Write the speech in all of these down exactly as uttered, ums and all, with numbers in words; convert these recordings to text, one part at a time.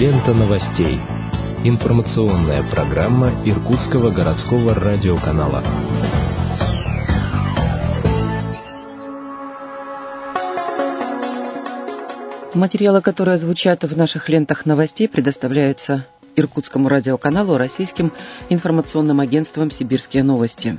Лента новостей. Информационная программа Иркутского городского радиоканала. Материалы, которые звучат в наших лентах новостей, предоставляются Иркутскому радиоканалу, российским информационным агентством «Сибирские новости».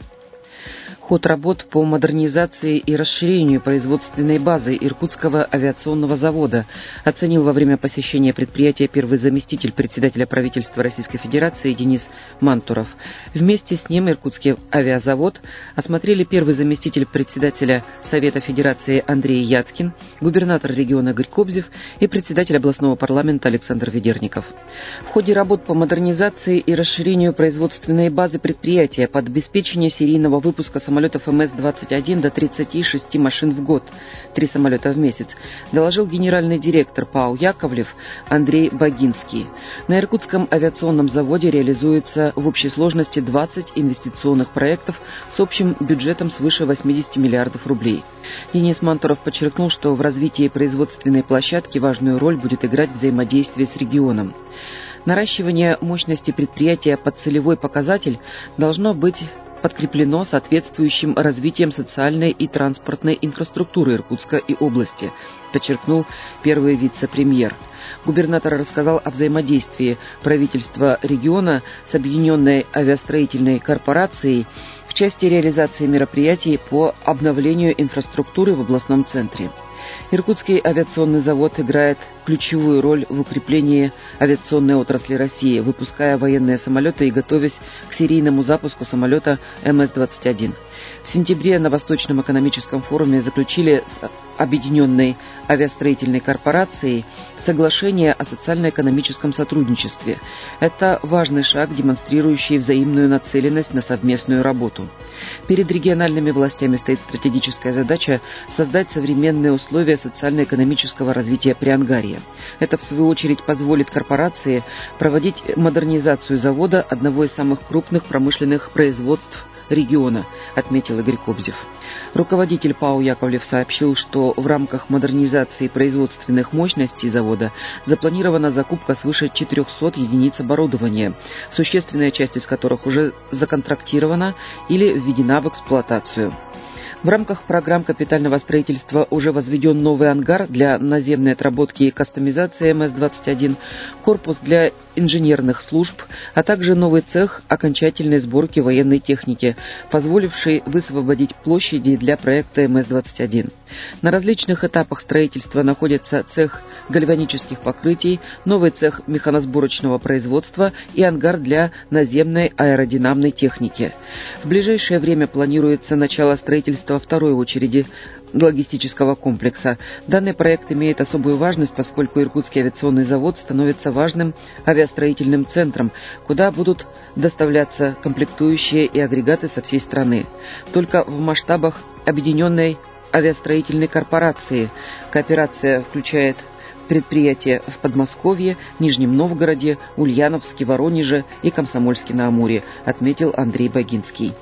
Ход работ по модернизации и расширению производственной базы Иркутского авиационного завода оценил во время посещения предприятия первый заместитель председателя правительства Российской Федерации Денис Мантуров. Вместе с ним Иркутский авиазавод осмотрели первый заместитель председателя Совета Федерации Андрей Яцкин, губернатор региона Игорь Кобзев и председатель областного парламента Александр Ведерников. В ходе работ по модернизации и расширению производственной базы предприятия под обеспечение серийного выпуска самолетов самолетов эм эс двадцать один до тридцати шести машин в год, три самолета в месяц, доложил генеральный директор ПАО «Яковлев» Андрей Богинский. На Иркутском авиационном заводе реализуется в общей сложности двадцать инвестиционных проектов с общим бюджетом свыше восьмидесяти миллиардов рублей. Денис Мантуров подчеркнул, что в развитии производственной площадки важную роль будет играть взаимодействие с регионом. Наращивание мощности предприятия под целевой показатель должно быть подкреплено соответствующим развитием социальной и транспортной инфраструктуры Иркутска и области, подчеркнул первый вице-премьер. Губернатор рассказал о взаимодействии правительства региона с Объединенной авиастроительной корпорацией в части реализации мероприятий по обновлению инфраструктуры в областном центре. Иркутский авиационный завод играет ключевую роль в укреплении авиационной отрасли России, выпуская военные самолеты и готовясь к серийному запуску самолета эм эс двадцать один. В сентябре на Восточном экономическом форуме заключили с Объединенной авиастроительной корпорацией соглашение о социально-экономическом сотрудничестве. Это важный шаг, демонстрирующий взаимную нацеленность на совместную работу. Перед региональными властями стоит стратегическая задача создать современные условия социально-экономического развития Приангарья. Это, в свою очередь, позволит корпорации проводить модернизацию завода, одного из самых крупных промышленных производств региона, отметил Игорь Кобзев. Руководитель ПАО «Яковлев» сообщил, что в рамках модернизации производственных мощностей завода запланирована закупка свыше четырехсот единиц оборудования, существенная часть из которых уже законтрактирована или введена в эксплуатацию. В рамках программ капитального строительства уже возведен новый ангар для наземной отработки и кастомизации эм эс двадцать один, корпус для инженерных служб, а также новый цех окончательной сборки военной техники, позволивший высвободить площади для проекта эм эс двадцать один. На различных этапах строительства находится цех гальванических покрытий, новый цех механосборочного производства и ангар для наземной аэродинамной техники. В ближайшее время планируется начало строительства второй очереди логистического комплекса. Данный проект имеет особую важность, поскольку Иркутский авиационный завод становится важным авиастроительным центром, куда будут доставляться комплектующие и агрегаты со всей страны. Только в масштабах Объединенной авиастроительной корпорации кооперация включает предприятия в Подмосковье, Нижнем Новгороде, Ульяновске, Воронеже и Комсомольске-на-Амуре, отметил Андрей Богинский.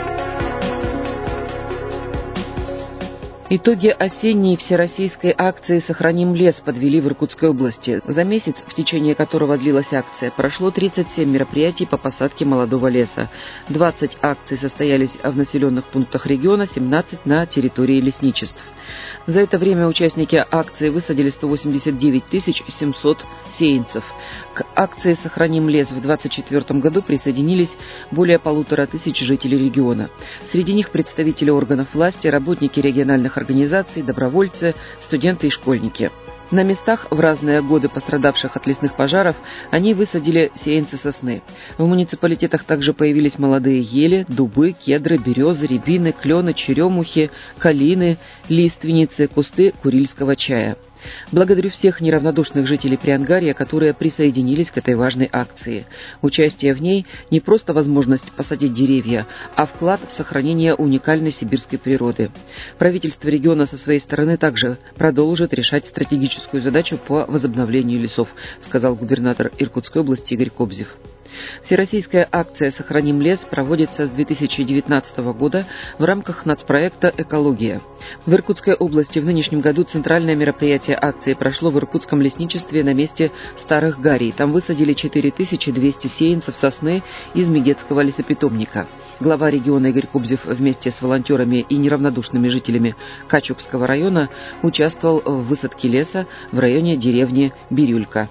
Итоги осенней всероссийской акции «Сохраним лес» подвели в Иркутской области. За месяц, в течение которого длилась акция, прошло тридцать семь мероприятий по посадке молодого леса. двадцать акций состоялись в населенных пунктах региона, семнадцать на территории лесничеств. За это время участники акции высадили сто восемьдесят девять тысяч семьсот сеянцев. К акции «Сохраним лес» в двадцать четвёртом году присоединились более полутора тысяч жителей региона. Среди них представители органов власти, работники региональных организаций, добровольцы, студенты и школьники. На местах, в разные годы пострадавших от лесных пожаров, они высадили сеянцы сосны. В муниципалитетах также появились молодые ели, дубы, кедры, березы, рябины, клены, черемухи, калины, лиственницы, кусты курильского чая. Благодарю всех неравнодушных жителей Приангарья, которые присоединились к этой важной акции. Участие в ней не просто возможность посадить деревья, а вклад в сохранение уникальной сибирской природы. Правительство региона со своей стороны также продолжит решать стратегическую задачу по возобновлению лесов, сказал губернатор Иркутской области Игорь Кобзев. Всероссийская акция «Сохраним лес» проводится с две тысячи девятнадцатого года в рамках нацпроекта «Экология». В Иркутской области в нынешнем году центральное мероприятие акции прошло в иркутском лесничестве на месте Старых Гарей. Там высадили четыре тысячи двести сеянцев сосны из Мегетского лесопитомника. Глава региона Игорь Кобзев вместе с волонтерами и неравнодушными жителями Качукского района участвовал в высадке леса в районе деревни Бирюлька.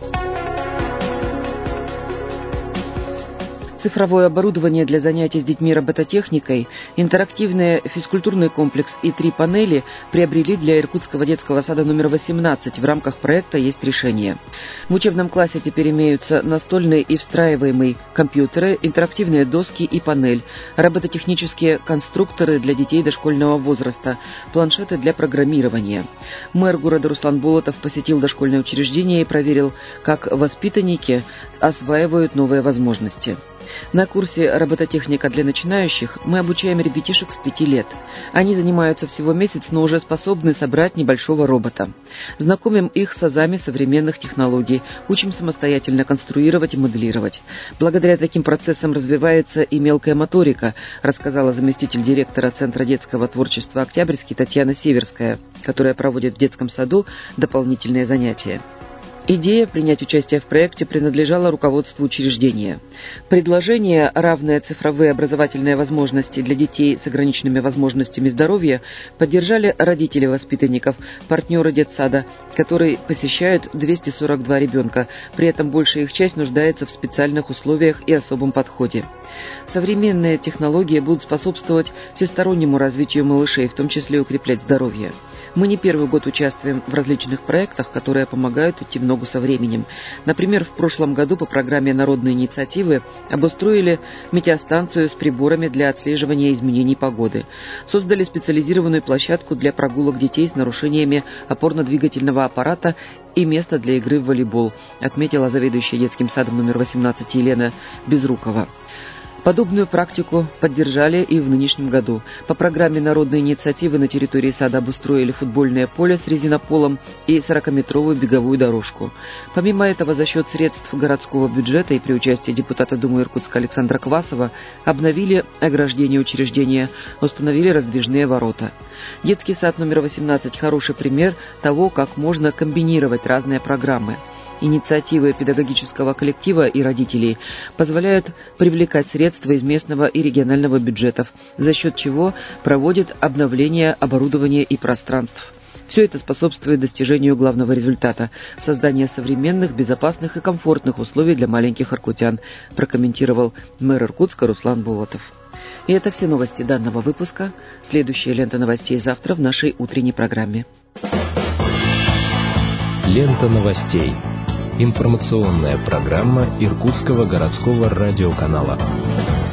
Цифровое оборудование для занятий с детьми робототехникой, интерактивный физкультурный комплекс и три панели приобрели для Иркутского детского сада номер восемнадцать. В рамках проекта «Есть решение». В учебном классе теперь имеются настольные и встраиваемые компьютеры, интерактивные доски и панель, робототехнические конструкторы для детей дошкольного возраста, планшеты для программирования. Мэр города Руслан Болотов посетил дошкольное учреждение и проверил, как воспитанники осваивают новые возможности. На курсе «Робототехника для начинающих» мы обучаем ребятишек с пяти лет. Они занимаются всего месяц, но уже способны собрать небольшого робота. Знакомим их с азами современных технологий, учим самостоятельно конструировать и моделировать. Благодаря таким процессам развивается и мелкая моторика, рассказала заместитель директора Центра детского творчества «Октябрьский» Татьяна Северская, которая проводит в детском саду дополнительные занятия. Идея принять участие в проекте принадлежала руководству учреждения. Предложение «Равные цифровые образовательные возможности для детей с ограниченными возможностями здоровья» поддержали родители воспитанников, партнеры детсада, которые посещают двести сорок два ребенка. При этом большая их часть нуждается в специальных условиях и особом подходе. Современные технологии будут способствовать всестороннему развитию малышей, в том числе укреплять здоровье. Мы не первый год участвуем в различных проектах, которые помогают идти в ногу со временем. Например, в прошлом году по программе «Народные инициативы» обустроили метеостанцию с приборами для отслеживания изменений погоды. Создали специализированную площадку для прогулок детей с нарушениями опорно-двигательного аппарата и место для игры в волейбол, отметила заведующая детским садом номер восемнадцать Елена Безрукова. Подобную практику поддержали и в нынешнем году. По программе «Народной инициативы» на территории сада обустроили футбольное поле с резинополом и сорокаметровую беговую дорожку. Помимо этого, за счет средств городского бюджета и при участии депутата Думы Иркутска Александра Квасова обновили ограждение учреждения, установили раздвижные ворота. Детский сад номер восемнадцать – хороший пример того, как можно комбинировать разные программы. Инициативы педагогического коллектива и родителей позволяют привлекать средства из местного и регионального бюджетов, за счет чего проводят обновление оборудования и пространств. Все это способствует достижению главного результата – создания современных, безопасных и комфортных условий для маленьких иркутян, прокомментировал мэр Иркутска Руслан Болотов. И это все новости данного выпуска. Следующая лента новостей завтра в нашей утренней программе. Лента новостей. Информационная программа Иркутского городского радиоканала.